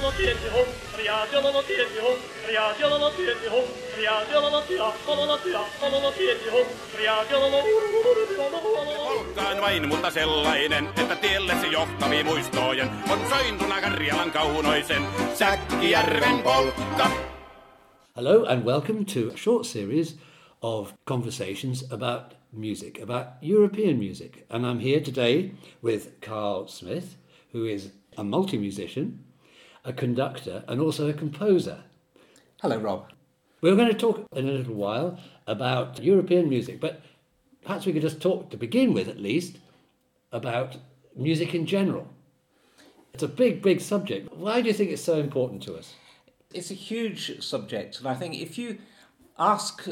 Polkkaan vain, mutta sellainen, että tiellesi johtavi muistojen on sointuna Karjalan kaunoisen Säkkijärven polkka. Hello and welcome to a short series of conversations about music, about European music. And I'm here today with Carl Smith, who is a multi-musician, a conductor and also a composer. Hello, Rob. We're going to talk in a little while about European music, but perhaps we could just talk, to begin with at least, about music in general. It's a big, big subject. Why do you think it's so important to us? It's a huge subject, and I think if you ask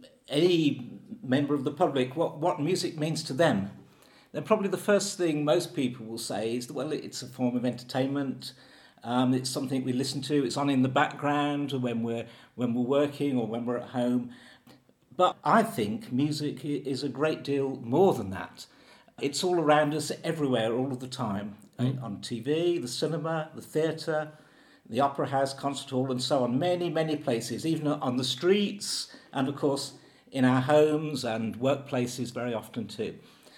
any member of the public what music means to them, then probably the first thing most people will say is that, well, it's a form of entertainment. It's something we listen to. It's on in the background when we're working or when we're at home. But I think music is a great deal more than that. It's all around us, everywhere, all of the time. On TV, the cinema, the theatre, the opera house, concert hall, and so on. Many, many places, even on the streets, and of course in our homes and workplaces very often too.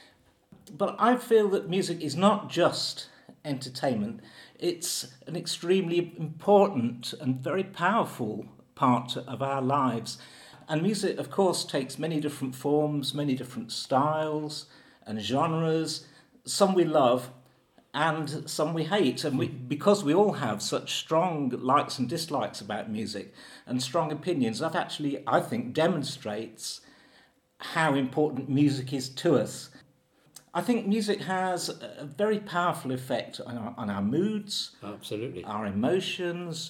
But I feel that music is not just entertainment. It's an extremely important and very powerful part of our lives. And music, of course, takes many different forms, many different styles and genres. Some we love and some we hate. And because we all have such strong likes and dislikes about music and strong opinions, that actually, I think, demonstrates how important music is to us. I think music has a very powerful effect on our moods, Absolutely, our emotions,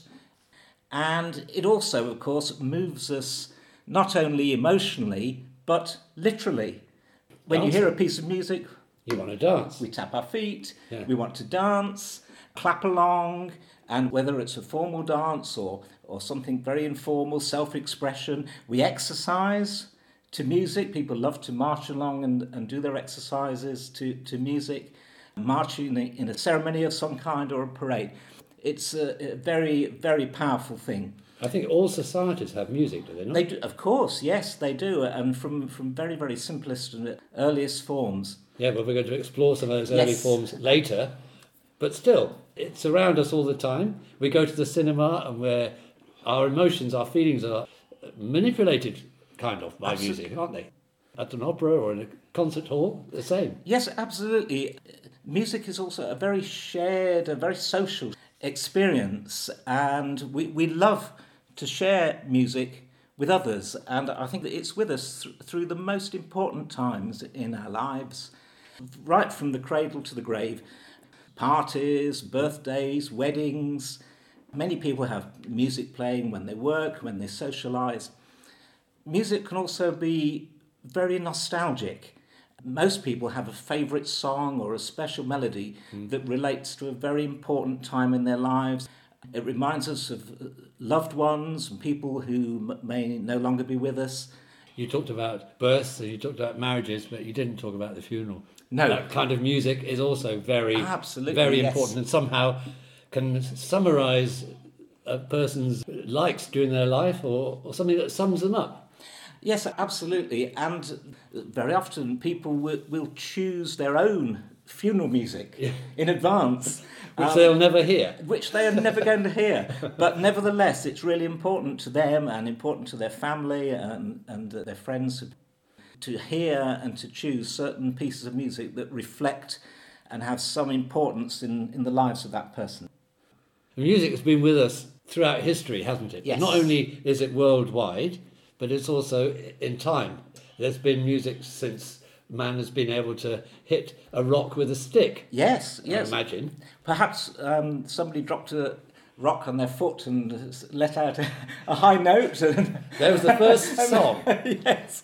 and it also, of course, moves us not only emotionally, but literally. When you hear a piece of music, you want to dance. We tap our feet, we want to dance, clap along, and whether it's a formal dance or something very informal, self-expression, we exercise to music. People love to march along and do their exercises to music, marching in a ceremony of some kind or a parade. It's a very, very powerful thing. I think all societies have music, do they not? They do, of course, yes, they do, and from very, very simplest and earliest forms. Yeah, but we're going to explore some of those early forms later. But still, it's around us all the time. We go to the cinema and where our emotions, our feelings are manipulated kind of by music, aren't they? At an opera or in a concert hall, the same. Yes, absolutely. Music is also a very shared, a very social experience, and we love to share music with others, and I think that it's with us through the most important times in our lives, right from the cradle to the grave. Parties, birthdays, weddings. Many people have music playing when they work, when they socialise. Music can also be very nostalgic. Most people have a favourite song or a special melody that relates to a very important time in their lives. It reminds us of loved ones and people who may no longer be with us. You talked about births and you talked about marriages, but you didn't talk about the funeral. No. That kind of music is also very Absolutely, important and somehow can summarise a person's likes during their life or something that sums them up. Yes, absolutely. And very often people will choose their own funeral music in advance. Which they'll never hear. Which they are never going to hear. But nevertheless, it's really important to them and important to their family and their friends to hear and to choose certain pieces of music that reflect and have some importance in the lives of that person. Music has been with us throughout history, hasn't it? Yes. Not only is it worldwide, but it's also in time. There's been music since man has been able to hit a rock with a stick. Yes. I imagine. Perhaps somebody dropped a rock on their foot and let out a high note. And That was the first song. Yes.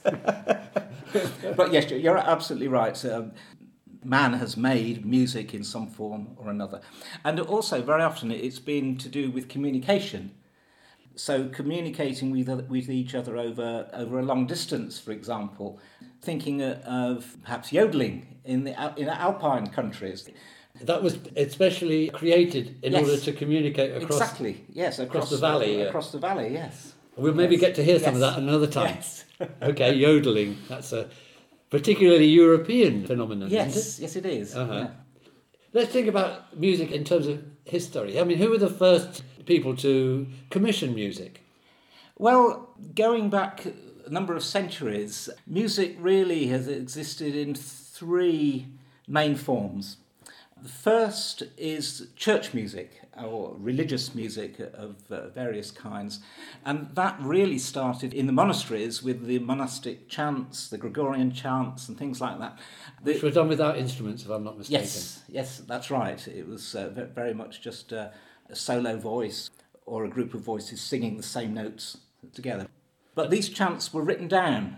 But yes, you're absolutely right. Man has made music in some form or another. And also, very often, it's been to do with communication. So communicating with each other over a long distance, for example, thinking of perhaps yodeling in alpine countries, That was especially created in order to communicate across across the valley. Across the valley, yes. We'll maybe get to hear some of that another time. Yes. Okay, yodeling. That's a particularly European phenomenon, Yes, isn't it? yes it is. Yeah. Let's think about music in terms of history. I mean, who were the first people to commission music? Well, going back a number of centuries, music really has existed in three main forms. The first is church music, or religious music of various kinds, and that really started in the monasteries with the monastic chants, the Gregorian chants and things like that. Which were done without instruments, if I'm not mistaken. Yes, that's right. It was very much just a solo voice or a group of voices singing the same notes together. But these chants were written down.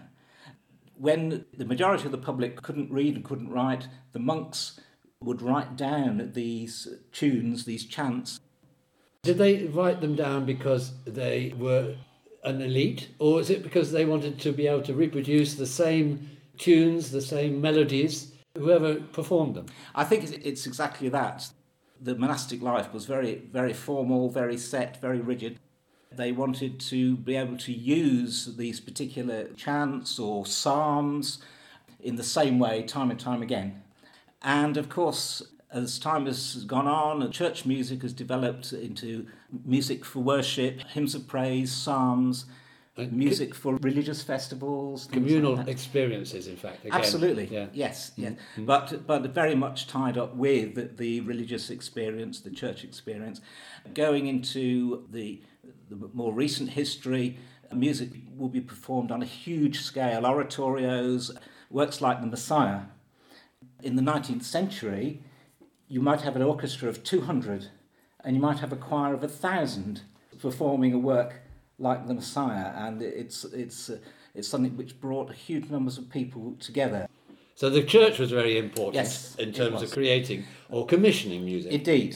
When the majority of the public couldn't read and couldn't write, the monks would write down these tunes, these chants. Did they write them down because they were an elite, or is it because they wanted to be able to reproduce the same tunes, the same melodies, whoever performed them? I think it's exactly that. The monastic life was very, very formal, very set, very rigid. They wanted to be able to use these particular chants or psalms in the same way time and time again. And of course, as time has gone on, church music has developed into music for worship, hymns of praise, psalms, music for religious festivals. Communal like experiences, in fact. Again. Absolutely, yeah. yes. Mm-hmm. But very much tied up with the religious experience, the church experience. Going into the more recent history, music will be performed on a huge scale, oratorios, works like the Messiah. In the 19th century, you might have an orchestra of 200 and you might have a choir of 1,000 performing a work like the Messiah, and it's something which brought huge numbers of people together. So the church was very important in terms of creating or commissioning music.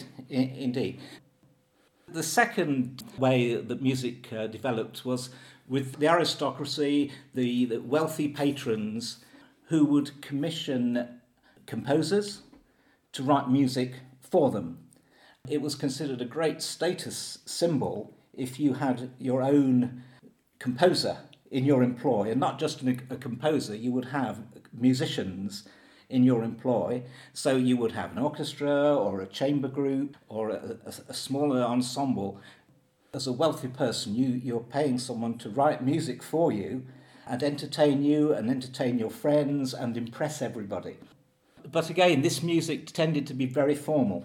Indeed. The second way that music developed was with the aristocracy, the wealthy patrons who would commission composers to write music for them. It was considered a great status symbol if you had your own composer in your employ, and not just a composer, you would have musicians in your employ. So you would have an orchestra or a chamber group or a smaller ensemble. As a wealthy person, you're paying someone to write music for you and entertain you and entertain your friends and impress everybody. But again, this music tended to be very formal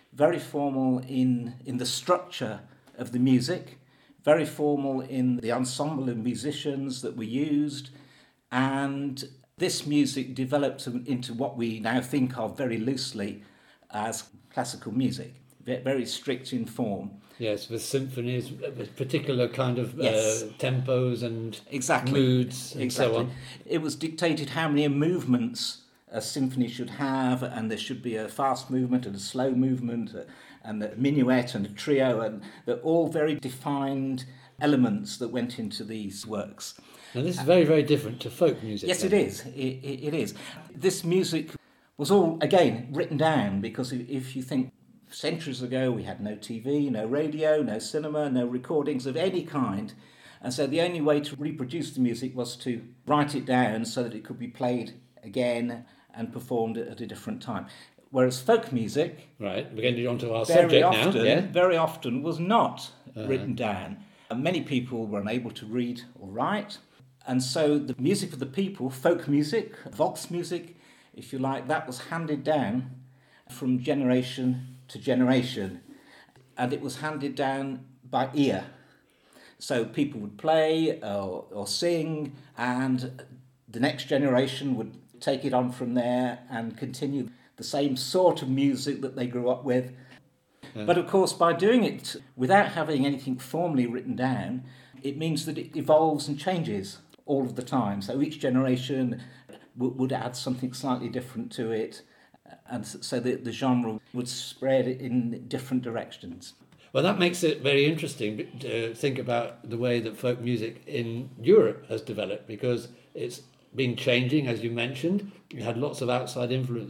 in the structure of the music, very formal in the ensemble of musicians that were used, and this music developed into what we now think of very loosely as classical music, very strict in form. Yes, with symphonies, with particular kind of tempos and moods and so on. It was dictated how many movements a symphony should have, and there should be a fast movement and a slow movement, and a minuet and a trio, and they're all very defined elements that went into these works. And this is very, very different to folk music. Yes, it is. It is. This music was all, again, written down, because if you think centuries ago we had no TV, no radio, no cinema, no recordings of any kind, and so the only way to reproduce the music was to write it down so that it could be played again and performed at a different time. Whereas folk music, right, we're getting on to our subject now. Very often was not written down. And many people were unable to read or write, and so the music of the people, folk music, Volksmusik, if you like, that was handed down from generation to generation, and it was handed down by ear. So people would play or sing, and the next generation would take it on from there and continue the same sort of music that they grew up with. Yeah. But of course, by doing it without having anything formally written down, it means that it evolves and changes all of the time. So each generation would add something slightly different to it, and so the genre would spread in different directions. Well, that makes it very interesting to think about the way that folk music in Europe has developed, because it's been changing, as you mentioned. You had lots of outside influences.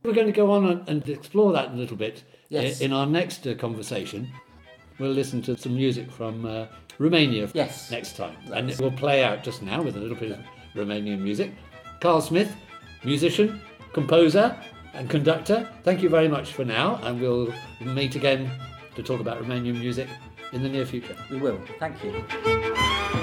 We're going to go on and explore that a little bit in our next conversation. We'll listen to some music from Romania next time. And it will play out just now with a little bit of Romanian music. Carl Smith, musician, composer and conductor, thank you very much for now, and we'll meet again to talk about Romanian music in the near future. We will. Thank you.